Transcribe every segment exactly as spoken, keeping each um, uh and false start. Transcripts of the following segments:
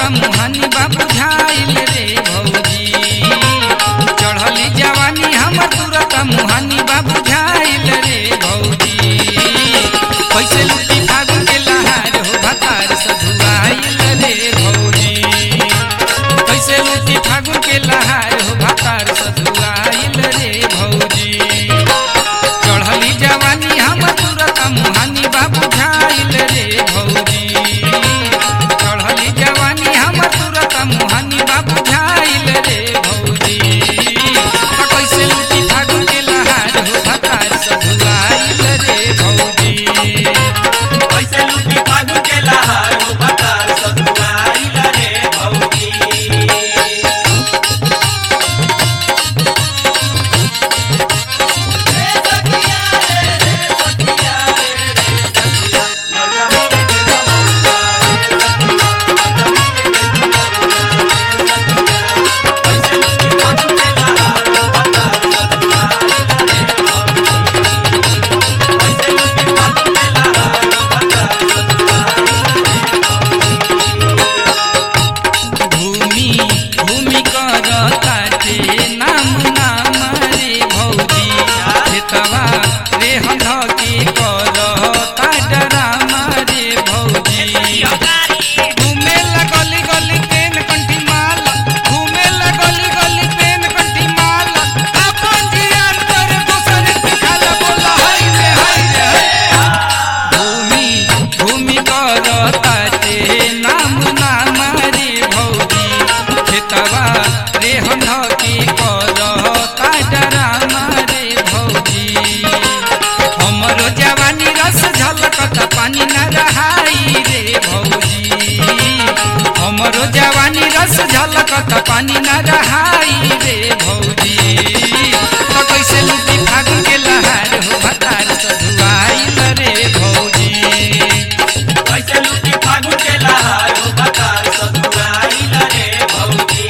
मुहानी बाबू झाइल रे भौजी चढ़ली जवानी हमर तुरत मुहानी बाबू झाइल रे भौजी कैसे लुटी फागुन के लहार हो भतार सधुआइल रे भौजी कैसे लुटी फागुन के लहार हो भतार सधुआइल रे भौजी चढ़ली जवानी हमर तुरत मुहानी बाबू झाइल रे भौजी चढ़ली जवानी हमर तुरत मुहानी बाबू झाइल रे भौजी कैसे लुटी फागुन के लहार हो भतार सधुआइल रे भौजी कैसे लुटी फागुन के लहार हो भतार सधुआइल रे भौजी भूमि भूमि करताटे नाम नाम रे भौजी खेतवा रे हंध के करता डराम रे भौजी घूमे लगली गली तेन कंठी माल घूमे लगली गली तेन कंठी माल अपन जियान पर दूसर के खाला बोला हाय रे हाय रे भूमि भूमि करताटे नाम नाम रे भौजी खेतवा रे हंध के करता डराम रे भौजी हमरो जवानी रस झलकत पानी न रहाई रे भौजी हमरो जवानी रस झलकत पानी न रहाई रे भौजी तो कैसे लुटी फागुन के लहार हो भतार सधुआइल रे भौजी कैसे लुटी फागुन के लहार हो भतार सधुआइल रे भौजी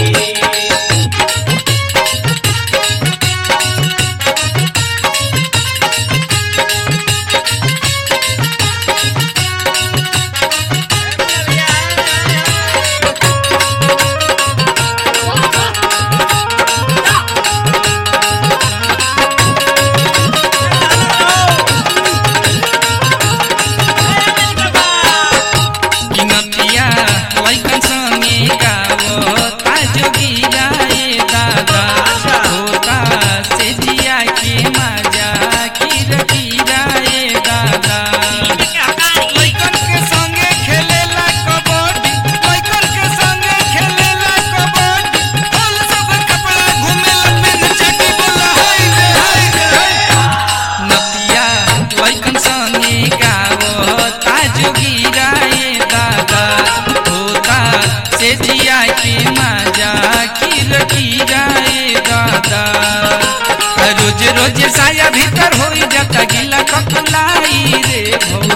किनतिया लइकन संगे गावता जोगिया ए दादा होता से जिया के मजा किर किरा ए दादा लइकन के संगे खेलेला कबड्डी लइकन के संगे खेलेला कबड्डी होल सब कपड़ा घुमेला पेन चटी बोला हाय रे हाय रे नतिया लइकन संगे गावता जोगिया ए दादा होता से जिया के मजा किर किरा ए दादा रोज रोज साया भीतर हो जाता गिला कपलाई रे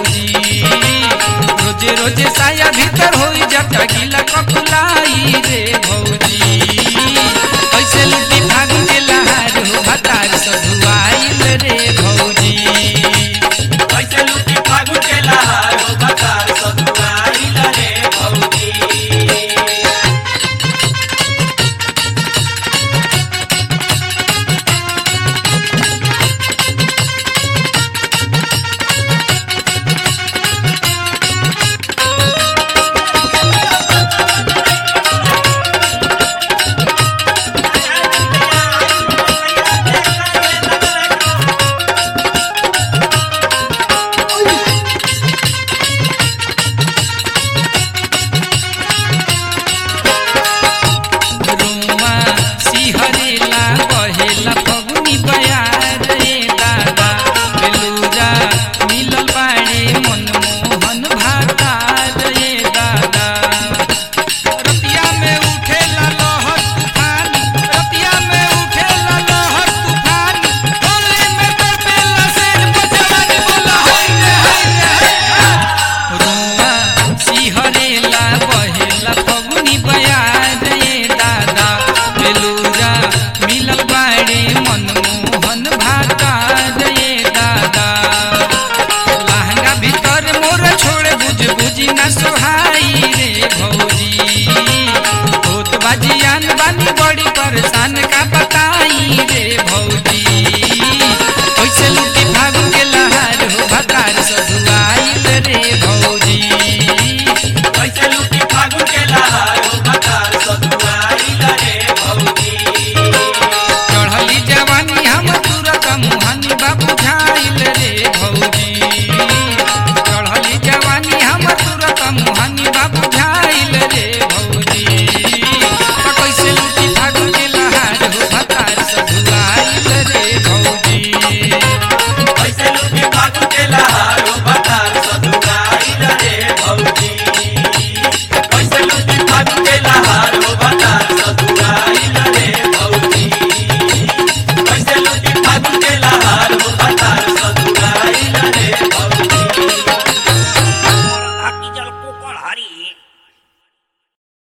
भौजी रोज रोज साया भीतर हो जाता गिला कपलाई रे